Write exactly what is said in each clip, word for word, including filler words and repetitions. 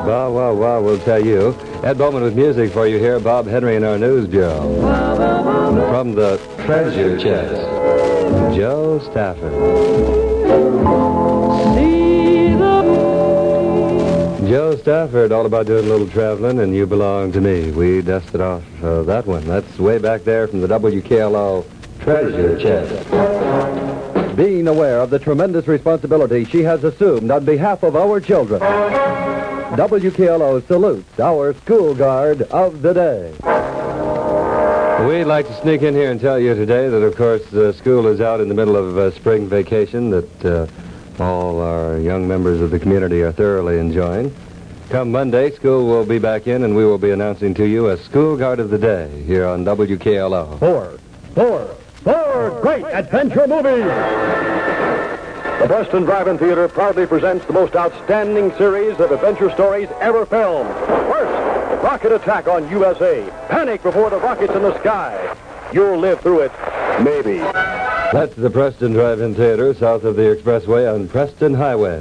Well, well, well, we'll tell you. Ed Bowman with music for you here. Bob Henry in our news bureau. From the treasure chest, Joe Stafford. Joe Stafford, all about doing a little traveling, and You Belong to Me. We dusted off uh, that one. That's way back there from the W K L O treasure chest. Being aware of the tremendous responsibility she has assumed on behalf of our children, W K L O salutes our school guard of the day. We'd like to sneak in here and tell you today that, of course, uh, school is out in the middle of uh, spring vacation that uh, all our young members of the community are thoroughly enjoying. Come Monday, school will be back in, and we will be announcing to you a school guard of the day here on W K L O. Four, four, four great adventure movies. The Preston Drive-In Theater proudly presents the most outstanding series of adventure stories ever filmed. First, Rocket Attack on U S A. Panic before the rockets in the sky. You'll live through it, maybe. That's the Preston Drive-In Theater, south of the expressway on Preston Highway.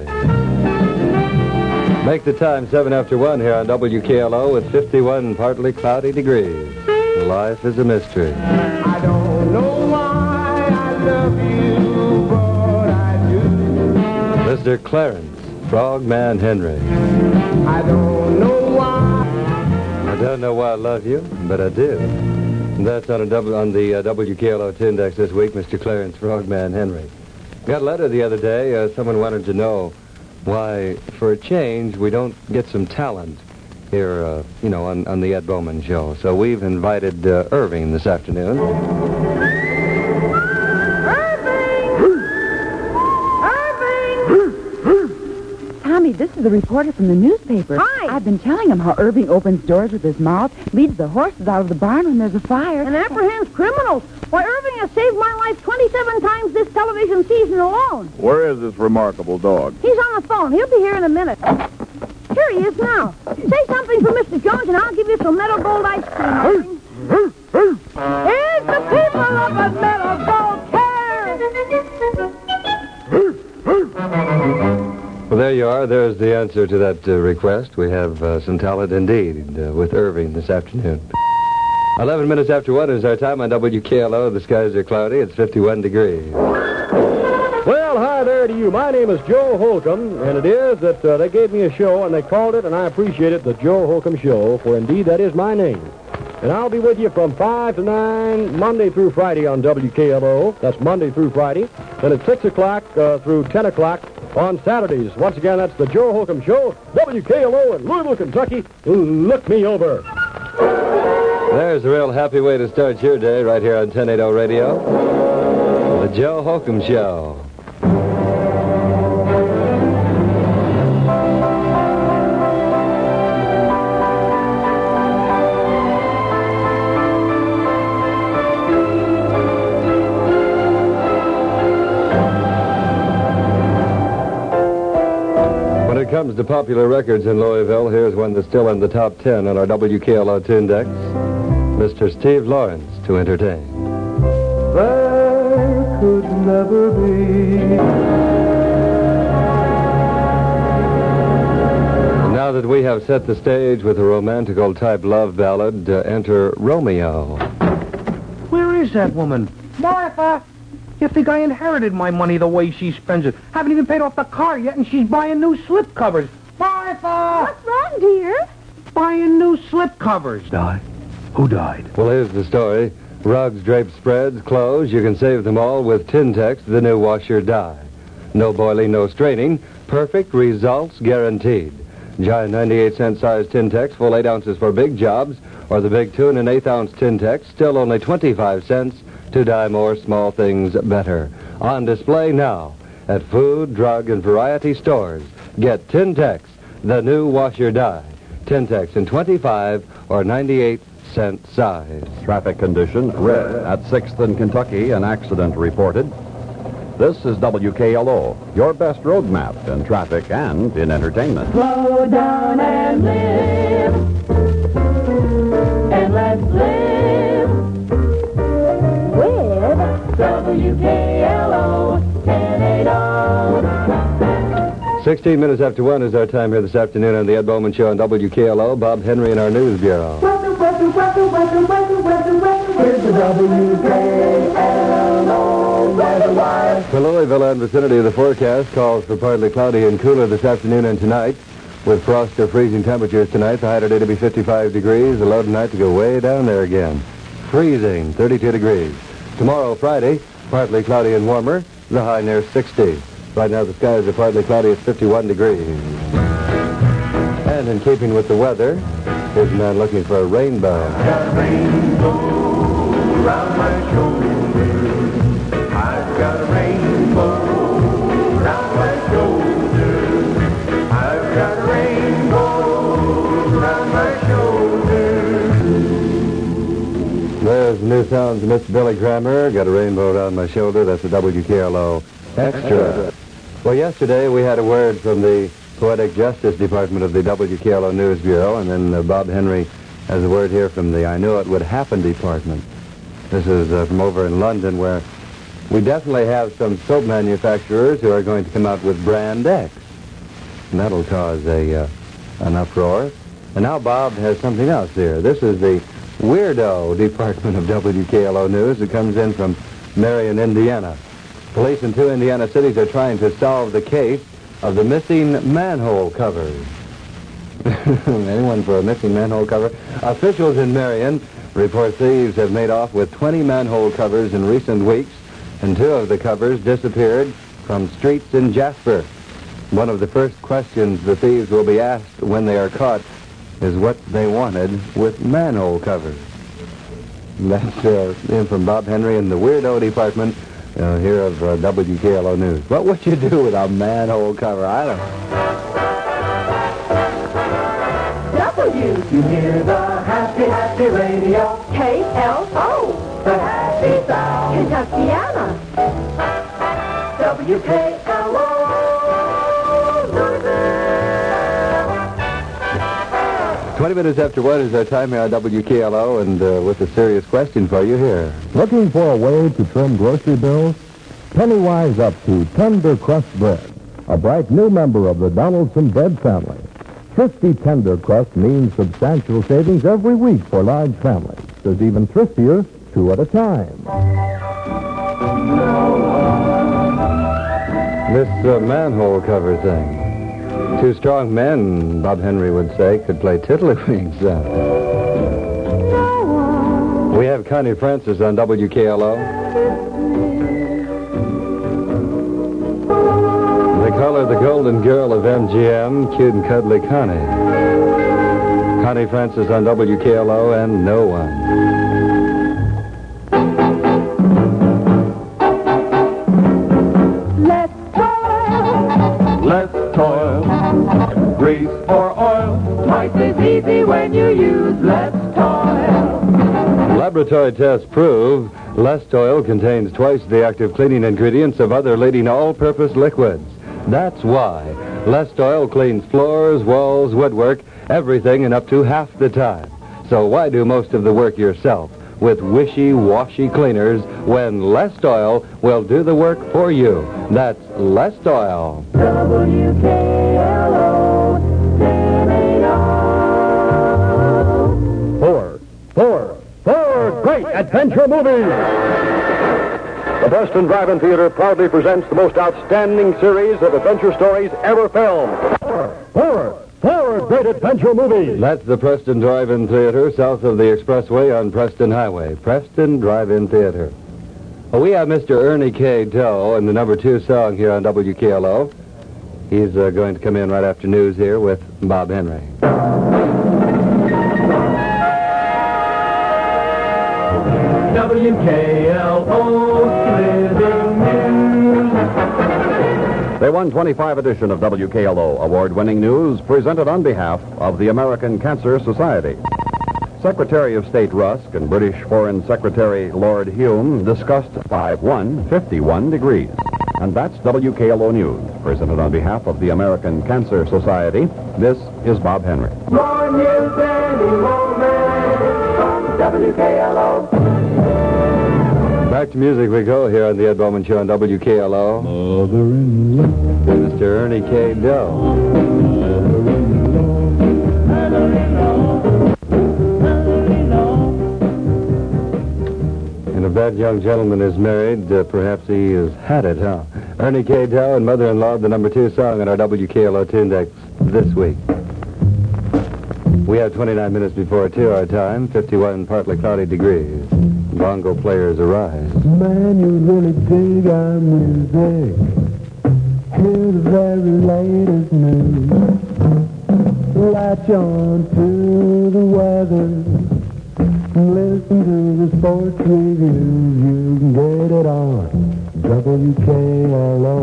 Make the time seven after one here on W K L O with fifty-one partly cloudy degrees. Life is a mystery. I don't know why I love you, but I do. Mister Clarence Frogman Henry. I don't know why. I don't know why I love you, but I do. And that's on, a w, on the uh, W K L O Tindex this week, Mister Clarence Frogman Henry. Got a letter the other day. Uh, someone wanted to know why, for a change, we don't get some talent here, uh, you know, on, on the Ed Bowman Show. So we've invited uh, Irving this afternoon. Tommy, this is the reporter from the newspaper. Hi. I've been telling him how Irving opens doors with his mouth, leads the horses out of the barn when there's a fire. And apprehends criminals. Why, Irving has saved my life twenty-seven times this television season alone. Where is this remarkable dog? He's on the phone. He'll be here in a minute. Here he is now. Say something for Mister Jones, and I'll give you some Meadow Gold ice cream, Irving. It's the people of the Meadow Gold Care. Well, there you are. There's the answer to that uh, request. We have uh, some talent indeed uh, with Irving this afternoon. Eleven minutes after one is our time on W K L O. The skies are cloudy. It's fifty-one degrees. Well, hi there to you. My name is Joe Holcomb, and it is that uh, they gave me a show, and they called it, and I appreciate it, the Joe Holcomb Show, for indeed that is my name. And I'll be with you from five to nine, Monday through Friday on W K L O. That's Monday through Friday. Then at six o'clock uh, through ten o'clock on Saturdays. Once again, that's the Joe Holcomb Show, W K L O in Louisville, Kentucky. Look me over. There's a real happy way to start your day right here on ten eighty Radio. The Joe Holcomb Show. When it comes to popular records in Louisville, here's one that's still in the top ten on our W K L O Tindex. Mister Steve Lawrence to entertain. There could never be. And now that we have set the stage with a romantical type love ballad, uh, enter Romeo. Where is that woman? Martha! You think I inherited my money the way she spends it? Haven't even paid off the car yet, and she's buying new slip covers. Martha! What's wrong, dear? Buying new slip covers. Die? Who died? Well, here's the story. Rugs, drapes, spreads, clothes, you can save them all with Tintex, the new wash your dye. No boiling, no straining. Perfect results guaranteed. Giant ninety-eight cent size Tintex, full eight ounces for big jobs, or the big two and an eighth ounce Tintex, still only twenty-five cents to dye more small things better. On display now at food, drug, and variety stores. Get Tintex, the new wash your dye. Tintex in twenty-five or ninety-eight cent size. Traffic condition, red at sixth and Kentucky, an accident reported. This is W K L O, your best road map in traffic and in entertainment. Slow down and live. And let's live. With W K L O ten eighty. sixteen minutes after one is our time here this afternoon on the Ed Bowman Show on W K L O. Bob Henry in our News Bureau. Welcome, welcome, welcome, welcome, welcome, welcome, welcome. Here's the W K L O weather wire. For Louisville and vicinity, the forecast calls for partly cloudy and cooler this afternoon and tonight. With frost or freezing temperatures tonight, the high today to be fifty-five degrees, the low tonight to go way down there again. Freezing, thirty-two degrees. Tomorrow, Friday, partly cloudy and warmer, the high near sixty. Right now, the skies are partly cloudy at fifty-one degrees. And in keeping with the weather, here's a man looking for a rainbow. Got a rainbow around my shoulder. I've got a rainbow around my shoulder. I've got a rainbow around my shoulder. There's new sounds of Mister Billy Kramer. Got a rainbow around my shoulder. That's a W K L O Extra. Well, yesterday we had a word from the Poetic Justice Department of the W K L O News Bureau, and then uh, Bob Henry has a word here from the I Knew It Would Happen Department. This is uh, from over in London, where we definitely have some soap manufacturers who are going to come out with Brand X. And that'll cause a uh, an uproar. And now Bob has something else here. This is the Weirdo Department of W K L O News. It comes in from Marion, Indiana. Police in two Indiana cities are trying to solve the case of the missing manhole covers. Anyone for a missing manhole cover? Officials in Marion report thieves have made off with twenty manhole covers in recent weeks, and two of the covers disappeared from streets in Jasper. One of the first questions the thieves will be asked when they are caught is what they wanted with manhole covers. That's uh, in from Bob Henry in the Weirdo Department uh, here of uh, W K L O News. What would you do with a manhole cover? I don't know. W. You hear the happy, happy radio. K L O. The happy sound. Kentuckiana. W K L O. Twenty minutes after one is our time here on W K L O, and uh, with a serious question for you here. Looking for a way to trim grocery bills? Pennywise up to Tender Crust Bread, a bright new member of the Donaldson bread family. Thrifty Tender Crust means substantial savings every week for large families. There's even thriftier, two at a time. This uh, manhole cover thing. Two strong men, Bob Henry would say, could play tiddlywinks. Uh. We have Connie Francis on W K L O. They call her the golden girl of M G M, cute and cuddly Connie. Connie Francis on W K L O and no one. Less toil, grease or oil, twice as easy when you use less toil. Laboratory tests prove Less Toil contains twice the active cleaning ingredients of other leading all-purpose liquids. That's why Less Toil cleans floors, walls, woodwork, everything in up to half the time. So why do most of the work yourself with wishy-washy cleaners when Less Toil will do the work for you? That's Less Toil. W K L O ten eighty. Four, four, four great adventure movies! The Preston Drive-In Theater proudly presents the most outstanding series of adventure stories ever filmed. Four, four, four great adventure movies! That's the Preston Drive-In Theater south of the expressway on Preston Highway. Preston Drive-In Theater. Well, we have Mister Ernie K. Doe in the number two song here on W K L O. He's uh, going to come in right after news here with Bob Henry. W K L O Living News. The one twenty-five edition of W K L O award-winning news presented on behalf of the American Cancer Society. Secretary of State Rusk and British Foreign Secretary Lord Hume discussed five one fifty-one degrees. And that's W K L O News, presented on behalf of the American Cancer Society. This is Bob Henry. More news any moment from W K L O. Back to music we go here on the Ed Bowman Show on W K L O. Mother-in-law, Mister Ernie K. Doe. And if that young gentleman is married, uh, perhaps he has had it, huh? Ernie K. Doe and Mother-in-Law, the number two song on our W K L O Tune Deck this week. We have twenty-nine minutes before two our time, fifty-one partly cloudy degrees. Bongo players arise. man, you really dig our music. Hear the very latest news. Latch on to the weather. Listen to the sports reviews. You can get it on W K L O.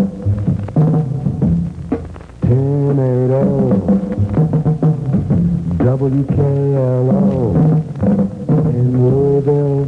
ten eighty. W K L O in Louisville.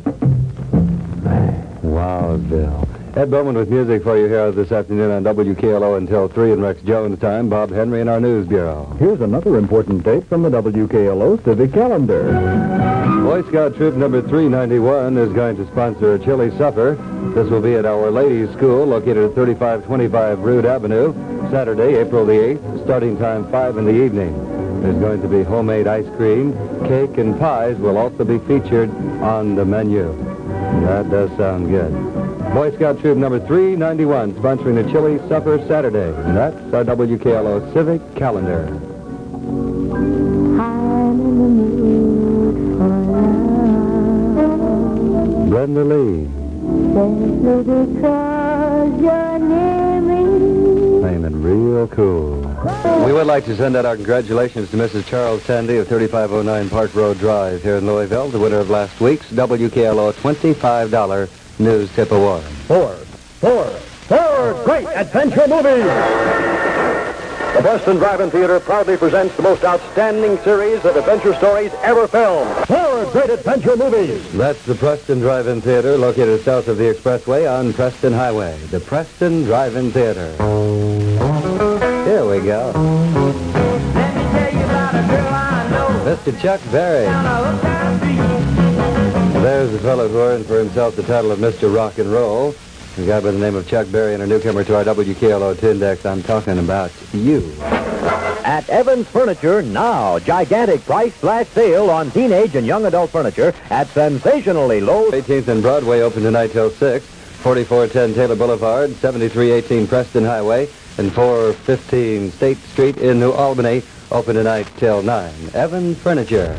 Wowsville. Ed Bowman with music for you here this afternoon on W K L O until three in Rex Jones time. Bob Henry in our News Bureau. Here's another important date from the W K L O Civic Calendar. Boy Scout Troop number three ninety-one is going to sponsor a chili supper. This will be at Our Ladies School located at thirty-five twenty-five Rood Avenue, Saturday, April the eighth, starting time five in the evening. There's going to be homemade ice cream, cake, and pies will also be featured on the menu. That does sound good. Boy Scout Troop number three ninety-one sponsoring the chili supper Saturday. And that's our W K L O Civic Calendar. I'm in the mood for love. Brenda Lee. Simply because you're near me. Playing it real cool. We would like to send out our congratulations to Missus Charles Tandy of thirty-five oh nine Park Road Drive here in Louisville, the winner of last week's W K L O twenty-five dollars News Tip Award. Four, four, four great adventure movies. The Preston Drive-In Theater proudly presents the most outstanding series of adventure stories ever filmed. Four great adventure movies. That's the Preston Drive-In Theater located south of the Expressway on Preston Highway. The Preston Drive-In Theater. Here we go. Let me tell you about a girl I know. Mister Chuck Berry. Down a Lookout Street. There's the fellow who earned for himself the title of Mister Rock and Roll. A guy by the name of Chuck Berry and a newcomer to our W K L O Tindex. I'm talking about you. At Evans Furniture, now, gigantic price flash sale on teenage and young adult furniture at sensationally low... eighteenth and Broadway open tonight till six. forty-four ten Taylor Boulevard, seventy-three eighteen Preston Highway, and four fifteen State Street in New Albany open tonight till nine. Evans Furniture.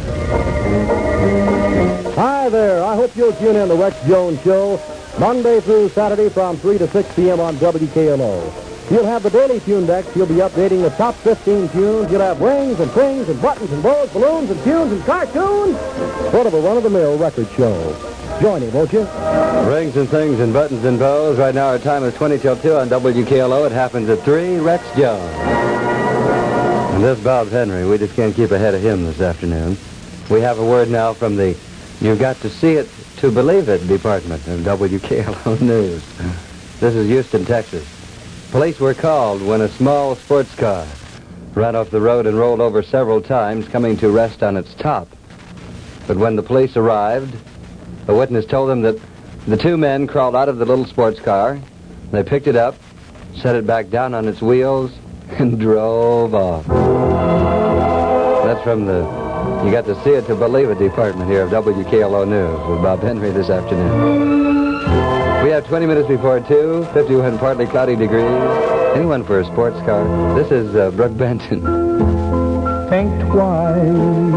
Hi there. I hope you'll tune in to Rex Jones Show Monday through Saturday from three to six p.m. on W K L O. You'll have the daily tune decks. You'll be updating the top fifteen tunes. You'll have rings and things and buttons and bows, balloons and tunes and cartoons. Sort of a run-of-the-mill record show. Join me, won't you? Rings and things and buttons and bows. Right now our time is twenty till two on W K L O. It happens at three. Rex Jones. And this Bob Henry. We just can't keep ahead of him this afternoon. We have a word now from the You've Got to See It to Believe It department of W K L O News. This is Houston, Texas. Police were called when a small sports car ran off the road and rolled over several times, coming to rest on its top. But when the police arrived, a witness told them that the two men crawled out of the little sports car. They picked it up, set it back down on its wheels, and drove off. That's from the You Got to See It to Believe It department here of W K L O News with Bob Henry this afternoon. We have twenty minutes before two, fifty-one partly cloudy degrees. Anyone for a sports car? This is uh, Brooke Benton. Think twice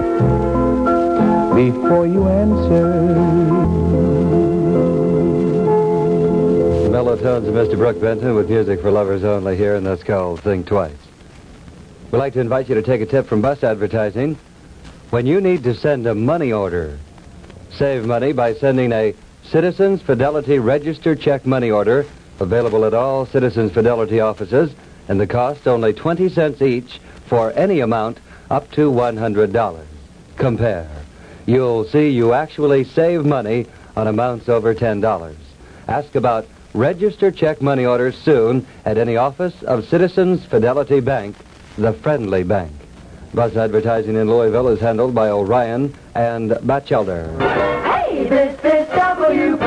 before you answer. The mellow tones of Mister Brooke Benton with music for lovers only here, and that's called Think Twice. We'd like to invite you to take a tip from bus advertising. When you need to send a money order, save money by sending a Citizens Fidelity Register Check Money Order, available at all Citizens Fidelity offices, and the cost only twenty cents each for any amount up to one hundred dollars. Compare. You'll see you actually save money on amounts over ten dollars. Ask about Register Check Money Orders soon at any office of Citizens Fidelity Bank, the friendly bank. Bus advertising in Louisville is handled by Orion and Batchelder. Hey, this is W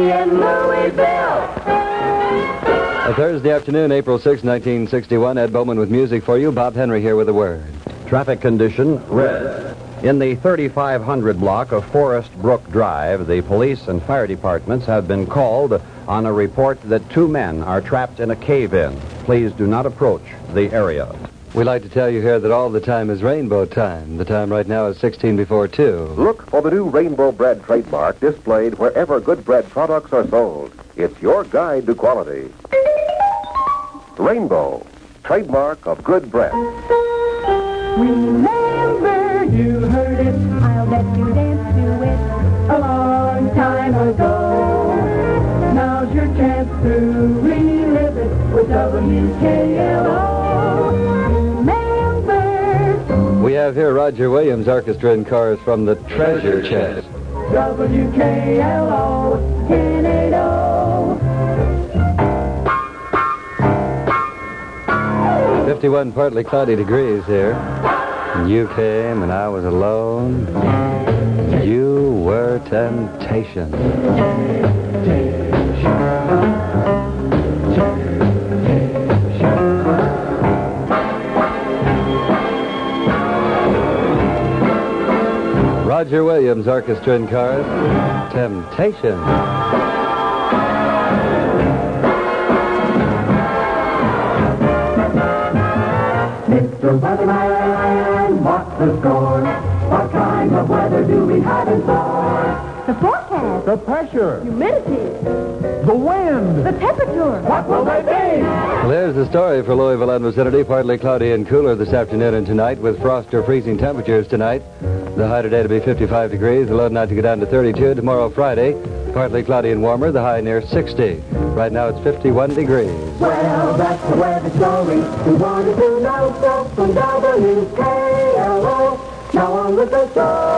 in Louisville. A Thursday afternoon, April sixth, nineteen sixty-one. Ed Bowman with music for you. Bob Henry here with a word. Traffic condition, red. In the thirty-five hundred block of Forest Brook Drive, the police and fire departments have been called on a report that two men are trapped in a cave-in. Please do not approach the area. We'd like to tell you here that all the time is rainbow time. The time right now is sixteen before two. Look for the new Rainbow Bread trademark displayed wherever good bread products are sold. It's your guide to quality. Rainbow, trademark of good bread. Remember, you heard it. I'll let you dance to it a long time ago. Now's your chance to relive it with W K L O. Remember. We have here Roger Williams Orchestra and Chorus from the Treasure Chest. W K L O, ten eighty. fifty-one partly cloudy degrees here. You came and I was alone. You were temptation. Roger Williams Orchestra and Chorus, Temptation. Mister Weatherman, what's the score? What kind of weather do we have in store? The forecast, The pressure. humidity, The wind. the temperature. What will they be? Well, there's the story for Louisville and vicinity. Partly cloudy and cooler this afternoon and tonight with frost or freezing temperatures tonight. The high today to be fifty-five degrees. The low tonight to go down to thirty-two. Tomorrow, Friday, partly cloudy and warmer. The high near sixty. Right now, it's fifty-one degrees. Well, that's the weather story. We wanted to know so from W K L O. Now on with the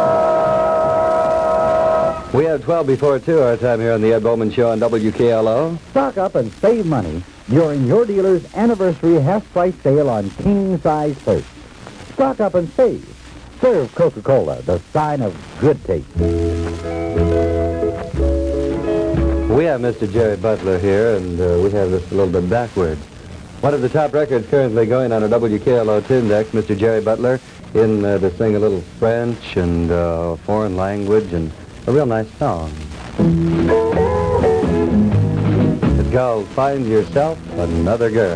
show. We have twelve before two, our time here on the Ed Bowman Show on W K L O. Stock up and save money during your dealer's anniversary half-price sale on king-size purse. Stock up and save. Serve Coca-Cola, the sign of good taste. We have Mister Jerry Butler here, and uh, we have this a little bit backwards. One of the top records currently going on a W K L O tune deck, Mister Jerry Butler, in uh, to sing a little French and uh, foreign language and a real nice song. It's called Find Yourself Another Girl.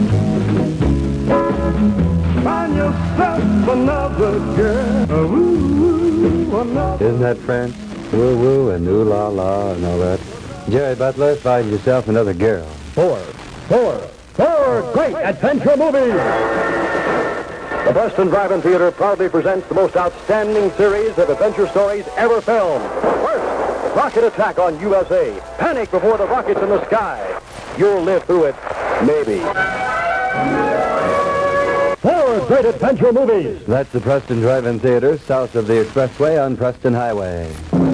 Find yourself another girl. Ooh, another. Isn't that French? Woo woo and ooh la la and all that. Jerry Butler, Find Yourself Another Girl. Four, four, four great adventure movies. The Preston Drive-In Theater proudly presents the most outstanding series of adventure stories ever filmed. First, Rocket Attack on U S A. Panic before the rockets in the sky. You'll live through it, maybe. Four great adventure movies. That's the Preston Drive-In Theater, south of the Expressway on Preston Highway.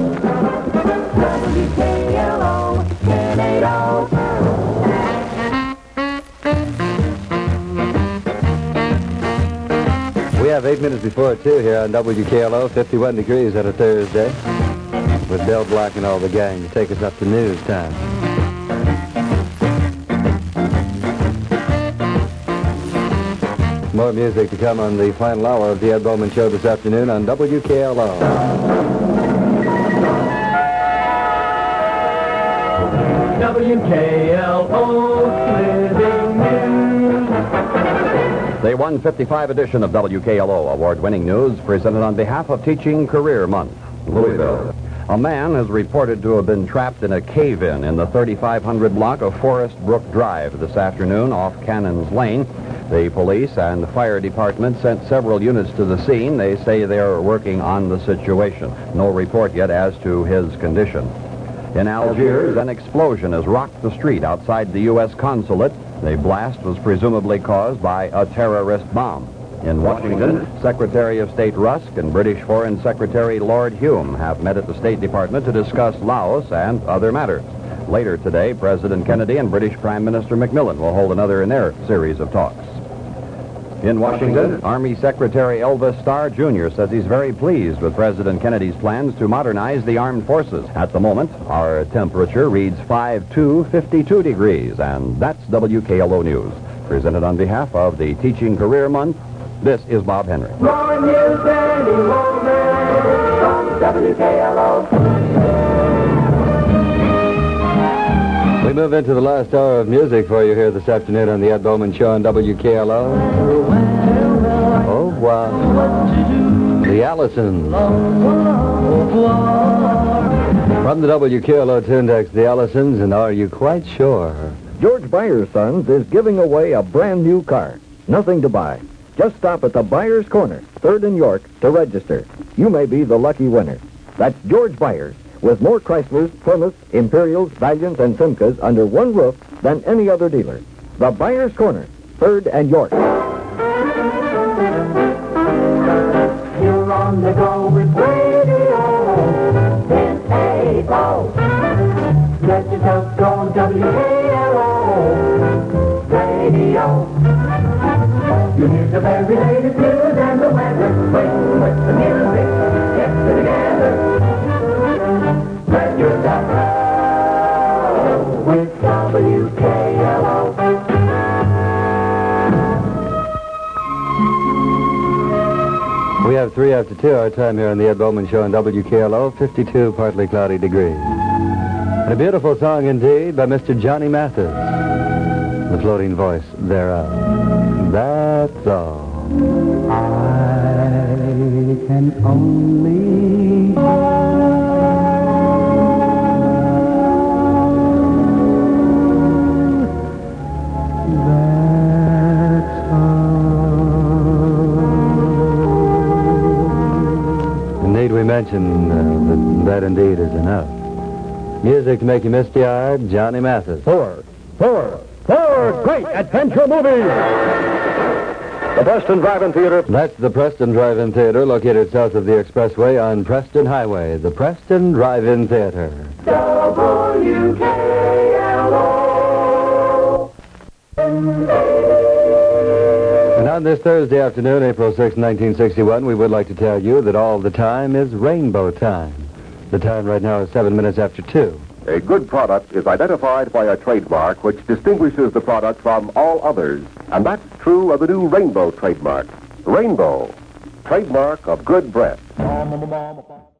W K L O, ten eighty. We have eight minutes before two here on W K L O, fifty-one degrees on a Thursday, with Bill Black and all the gang to take us up to news time. More music to come on the final hour of the Ed Bowman Show this afternoon on W K L O. W K L O, living news. The one fifty-five edition of W K L O award-winning news presented on behalf of Teaching Career Month, Louisville. A man is reported to have been trapped in a cave-in in the thirty-five hundred block of Forest Brook Drive this afternoon off Cannons Lane. The police and fire department sent several units to the scene. They say they're working on the situation. No report yet as to his condition. In Algiers, an explosion has rocked the street outside the U S consulate. The blast was presumably caused by a terrorist bomb. In Washington, Secretary of State Rusk and British Foreign Secretary Lord Hume have met at the State Department to discuss Laos and other matters. Later today, President Kennedy and British Prime Minister Macmillan will hold another in their series of talks. In Washington, Army Secretary Elvis Starr Junior says he's very pleased with President Kennedy's plans to modernize the armed forces. At the moment, our temperature reads five two, fifty-two degrees, and that's W K L O News. Presented on behalf of the Teaching Career Month, this is Bob Henry. More news than any moment from W K L O. We move into the last hour of music for you here this afternoon on the Ed Bowman Show on W K L O. Oh, wow. The Allisons. From the W K L O Tune Decks, the Allisons, and Are You Quite Sure? George Byers' Sons is giving away a brand new car. Nothing to buy. Just stop at the Byers Corner, third and York, to register. You may be the lucky winner. That's George Byers, with more Chryslers, Plymouths, Imperials, Valiants, and Simcas under one roof than any other dealer. The Byers Corner, third and York. You're on the go with radio. ten eighty. Let yourself go W K L O. Radio. You hear the very latest news and the weather. Wait with the music. Get together. Let yourself go with W K L O. We have three after two our time here on the Ed Bowman Show on W K L O, fifty-two partly cloudy degrees. And a beautiful song indeed by Mister Johnny Mathis, the floating voice thereof. That's all. I can only that's all. Need we mention uh, that that indeed is enough. Music to make you misty-eyed, Johnny Mathis. Four, four, four great adventure movies. The Preston Drive-In Theater. That's the Preston Drive-In Theater, located south of the Expressway on Preston Highway. The Preston Drive-In Theater. W K L O. And on this Thursday afternoon, April sixth, nineteen sixty-one, we would like to tell you that all the time is rainbow time. The time right now is seven minutes after two. A good product is identified by a trademark which distinguishes the product from all others. And that's true of the new Rainbow trademark. Rainbow, trademark of good breath.